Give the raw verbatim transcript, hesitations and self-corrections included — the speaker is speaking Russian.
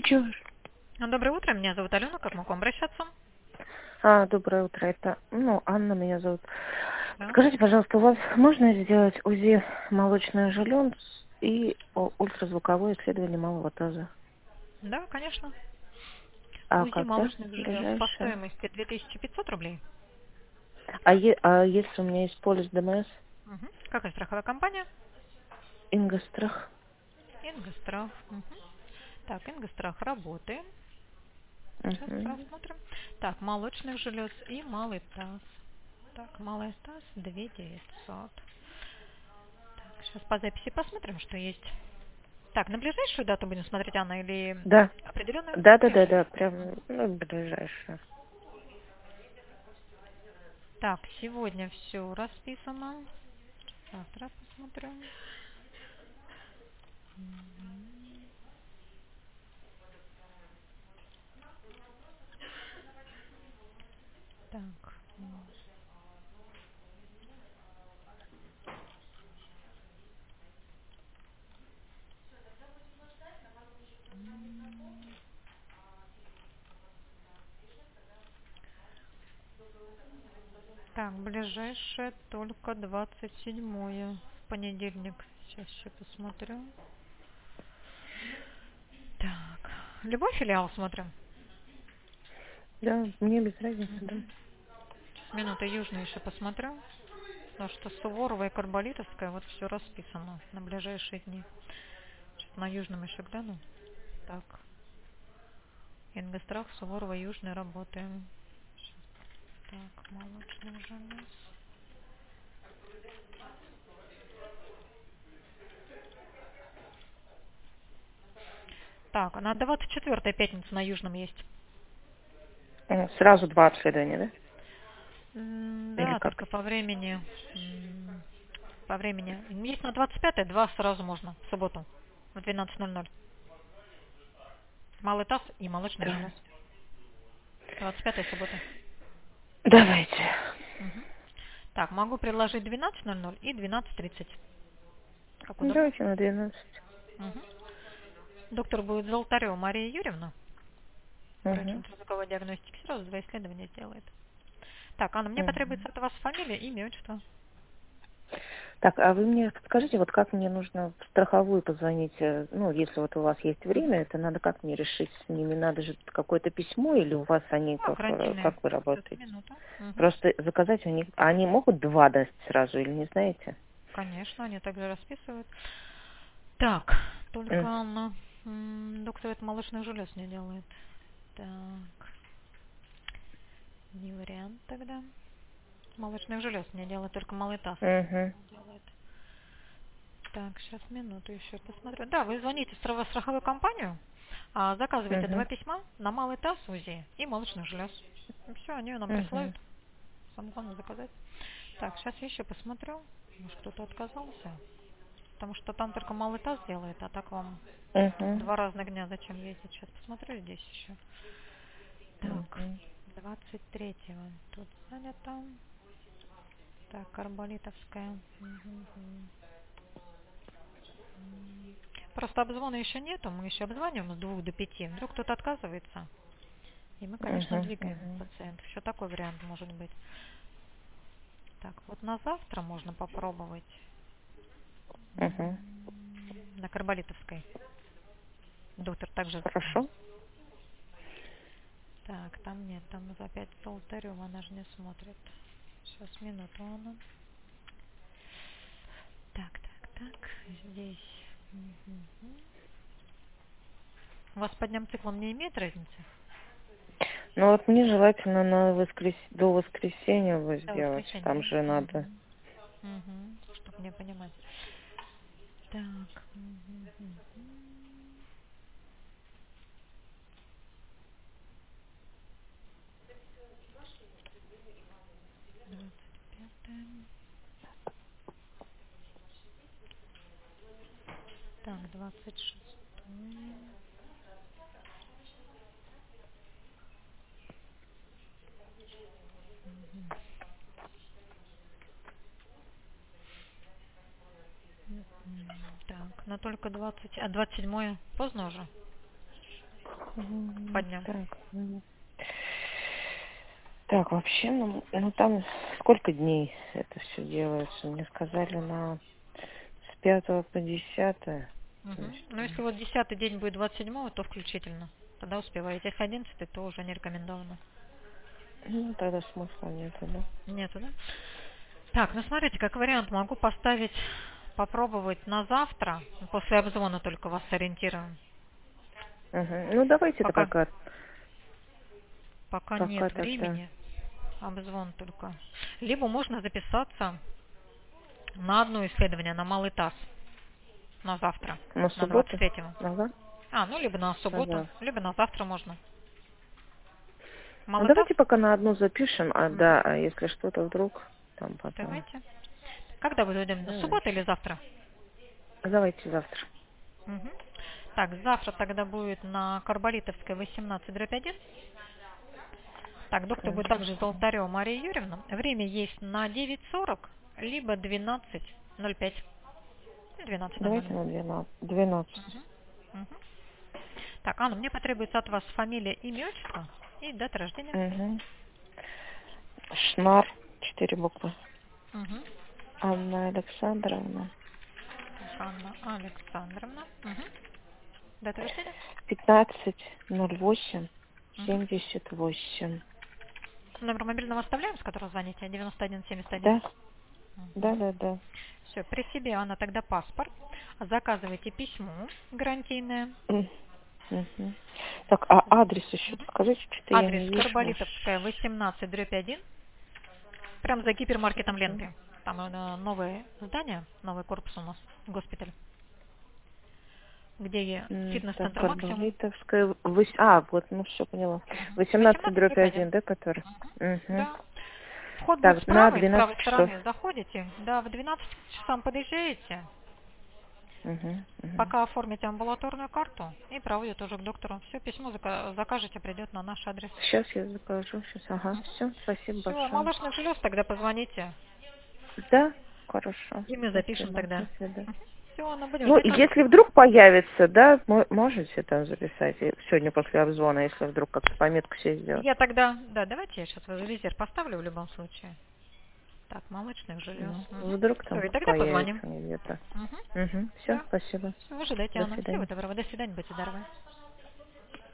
Чё? Доброе утро, меня зовут Алена, как могу обращаться? А, доброе утро. Это, ну, Анна меня зовут. Да, Скажите, пожалуйста, у вас можно сделать УЗИ молочный желез и о, ультразвуковое исследование малого таза? да, конечно. А УЗИ когда? молочных желез по Ближайшее. стоимости две тысячи пятьсот рублей. А, е- а если у меня есть полис ДМС? Мгм. Какая страховая компания? Ингострах. Ингострах. Мгм. Так, Ингострах работает. Сейчас Угу. посмотрим. Так, молочных желез и малый таз. Так, малый таз две тысячи девятьсот. Так, сейчас по записи посмотрим, что есть. Так, на ближайшую дату будем смотреть, Анна, или Да. определенную? Да, да, да, да, Ближайшую. прям, ну, ближайшее. Так, сегодня все расписано. Завтра посмотрим. Так, так, ближайшее только двадцать седьмое, в понедельник. Сейчас еще посмотрю. Так, любой филиал смотрим. Да, мне без разницы, да. Мгм. С минуты южной еще посмотрю. Потому что Суворова и Карболитовская, вот все расписано на ближайшие дни. Сейчас на южном еще гляну. Так, Ингострах, Суворова, Южный работаем. Щас. Так, молочных желез. Так, на двадцать четвёртое пятницу на Южном есть. Э, Сразу два обследования, М, да? Или Да, как? только по времени. м, По времени. Есть на двадцать пятое, два сразу можно, в субботу, в двенадцать ноль ноль. Малый таз и молочный Да. желез. двадцать пятое суббота. Давайте. Мгм. Так, могу предложить двенадцать ноль ноль и двенадцать тридцать. Как Ну, удобно? давайте на двенадцать. Мгм. Доктор будет Золотарева Мария Юрьевна, врач Угу. ультразвуковой диагностики, сразу два исследования сделает. Так, Анна, мне Угу. потребуется от вас фамилия, имя, отчество. Так, а вы мне подскажите, вот как мне нужно в страховую позвонить, э, ну, если вот у вас есть Мгм. время, это надо как мне решить с ними? Надо же какое-то письмо или у вас они А, как, э, гарантийные. как вы Сейчас, работаете? минута. Мгм. Просто заказать у них, а они могут два дать сразу или не знаете? Конечно, они также расписывают. Так, только М, Анна, м, доктор это молочных желез не делает. Так, не вариант тогда. Молочных желез не делает, только малый таз Мгм. делает. Так, сейчас минуту еще посмотрю. Да, вы звоните в страховую страховую компанию, а, заказываете два Мгм. письма на малый таз УЗИ и молочных желез. И все, они нам Мгм. присылают. Самое главное заказать. Так, сейчас я еще посмотрю. Может, кто-то отказался. Потому что там только малый таз делает, а так вам Мгм. два разных дня зачем ездить. Сейчас посмотрю здесь еще. Так, Мгм. двадцать третьего тут занято. Так, Арболитовская. Мгм, мгм. Просто обзвона еще нету, мы еще обзваниваем с двух до пяти. Вдруг кто-то отказывается, и мы, конечно, Мгм. двигаем Мгм. пациентов. Еще такой вариант может быть. Так, вот на завтра можно попробовать Мгм. м, на Карболитовской. Доктор также. Хорошо. Так, там нет, там опять Золотарева, она же не смотрит. Сейчас, минуту, она. Так, так, так, здесь. Мгм. У вас по дням циклом не имеет разницы? Ну вот мне желательно на воскрес... до воскресенья его До сделать. воскресенья, Там же да? надо. Угу. Угу. Чтобы мне понимать. Так. Угу. двадцать пятое. Так, двадцать шестое. Угу. Так, но только двадцать, а двадцать седьмое поздно уже. М, по дням. Так, м. Так, вообще, ну, ну там сколько дней это все делается? Мне сказали на с пятого по десятое. То Мгм. есть, Ну, если м, вот десятый день будет двадцать седьмого, то включительно. Тогда успеваете. Если одиннадцатый, то уже не рекомендовано. ну тогда смысла нету, да? Нету, да? Так, ну смотрите, как вариант могу поставить, попробовать на завтра. После обзвона только вас сориентируем. Мгм. Ну давайте-то Пока, пока, пока пока нет тогда. времени, обзвон только. Либо можно записаться на одно исследование, на малый таз, на завтра, На на двадцать субботу? третьего. Ага, А, ну либо на субботу, пожалуйста. либо на завтра можно. Ну Малый таз? давайте пока на одну запишем, а Мгм. да, а если что-то вдруг, там потом. Давайте. Когда будет удобно? Суббота или Давайте. завтра? Давайте завтра. Мгм. Так, завтра тогда будет на Карболитовской восемнадцать дробь один. Так, доктор будет также Мгм. Золотарева Мария Юрьевна. Время есть на девять сорок, либо двенадцать ноль пять. двенадцать ноль Давайте ноль. на двенадцать. двенадцать. Мгм. Мгм. Так, Анна, мне потребуется от вас фамилия, имя, отчество и дата рождения. Угу. Шнар, четыре буквы. Угу. Анна Александровна. Анна Александровна. Угу. Дата рождения. пятнадцать ноль восемь Угу. семьдесят восемь. Номер мобильного оставляем, с которого звоните, девяносто один семьдесят один. Да, да, Угу. да, да. Все, при себе, Анна, тогда паспорт. Заказывайте письмо гарантийное. М, мгм. Так, а адрес еще Мгм. подскажите, что-то я Адрес не вижу ваш. Карболитовская, восемнадцать дробь один. Прям за гипермаркетом Мгм. ленты. Там э, новое здание, новый корпус у нас, госпиталь, где М, Так, фитнес-центр Максимум. Карболитовская. вось- А, вот, ну все, поняла. Мгм. восемнадцать восемнадцать дробь дробь один. один, да, который? Мгм. Угу. Да. Вход будет Так, на справа, и с правой двенадцать часов. стороны заходите. Да, в двенадцать часам подъезжаете. Угу, угу. Пока оформите амбулаторную карту и проводите уже к доктору. Все, письмо зака- закажете, придет на наш адрес. Сейчас я закажу, сейчас, ага. Все, спасибо Все, большое. молочных желез тогда позвоните. Да, хорошо. И мы запишем Спасибо. До тогда. свидания. Все, ну будем Ну, ждать и вас. если вдруг появится, да, мо- можете там записать и сегодня после обзвона, если вдруг как-то пометку себе сделать. Я тогда, да, давайте я сейчас в резерв поставлю в любом случае. Так, молочных желез. Ну, вдруг Все, там и тогда появится позвоним. где-то. Угу. Угу. Все, Да. спасибо. Все, ожидайте, До Анна. Всего свидания. доброго. До свидания, будьте здоровы.